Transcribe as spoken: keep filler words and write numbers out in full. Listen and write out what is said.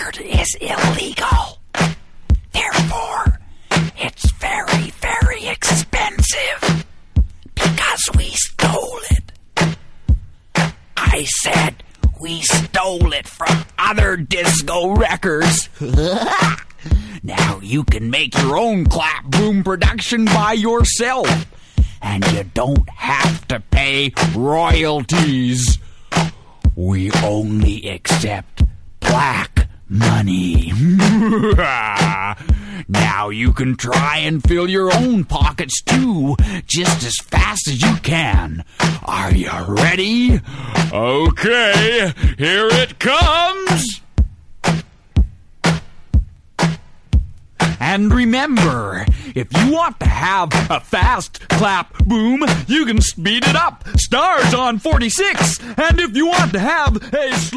record is illegal. Therefore, it's very, very expensive because we stole it. I said we stole it from other disco records. Now you can make your own clap boom production by yourself, and you don't have to pay royalties. We only accept black money. Now you can try and fill your own pockets too, just as fast as you can. Are you ready? Okay, here it comes. And remember, if you want to have a fast clap boom, you can speed it up. Stars on forty-six. And if you want to have a